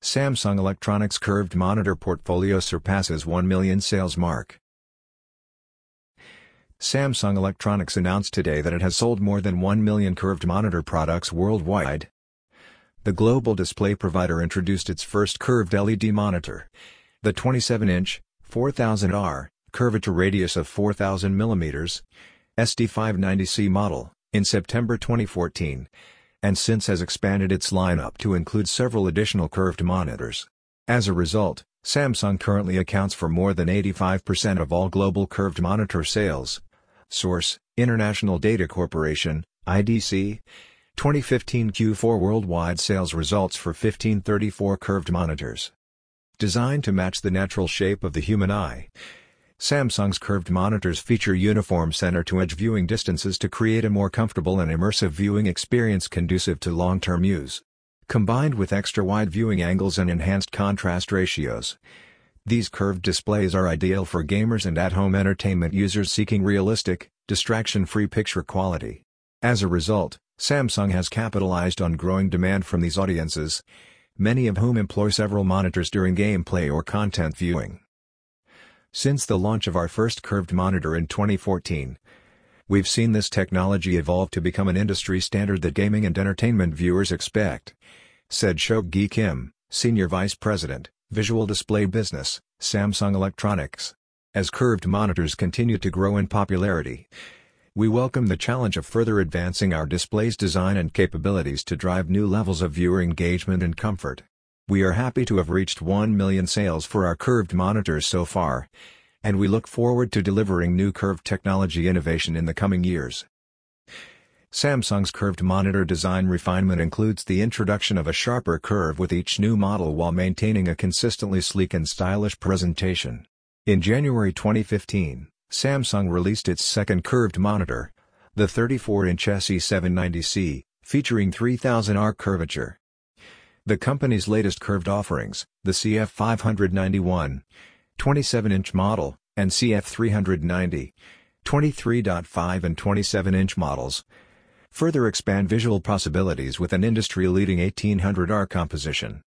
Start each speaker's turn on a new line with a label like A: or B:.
A: Samsung Electronics curved monitor portfolio surpasses 1 million sales mark. Samsung Electronics announced today that it has sold more than 1 million curved monitor products worldwide. The global display provider introduced its first curved LED monitor, the 27-inch, 4000R, curvature radius of 4000 mm, SD590C model, in September 2014, and since has expanded its lineup to include several additional curved monitors. As a result, Samsung currently accounts for more than 85% of all global curved monitor sales. Source: International Data Corporation, IDC. 2015 Q4 worldwide sales results for 1534 curved monitors. Designed to match the natural shape of the human eye, Samsung's curved monitors feature uniform center-to-edge viewing distances to create a more comfortable and immersive viewing experience conducive to long-term use. Combined with extra-wide viewing angles and enhanced contrast ratios, these curved displays are ideal for gamers and at-home entertainment users seeking realistic, distraction-free picture quality. As a result, Samsung has capitalized on growing demand from these audiences, many of whom employ several monitors during gameplay or content viewing. Since the launch of our first curved monitor in 2014, we've seen this technology evolve to become an industry standard that gaming and entertainment viewers expect, said Seok-gi Kim, Senior Vice President, Visual Display Business, Samsung Electronics. As curved monitors continue to grow in popularity, we welcome the challenge of further advancing our display's design and capabilities to drive new levels of viewer engagement and comfort. We are happy to have reached 1 million sales for our curved monitors so far, and we look forward to delivering new curved technology innovation in the coming years. Samsung's curved monitor design refinement includes the introduction of a sharper curve with each new model while maintaining a consistently sleek and stylish presentation. In January 2015, Samsung released its second curved monitor, the 34-inch SE790C, featuring 3000R curvature. The company's latest curved offerings, the CF591, 27-inch model, and CF390, 23.5 and 27-inch models, further expand visual possibilities with an industry-leading 1800R composition.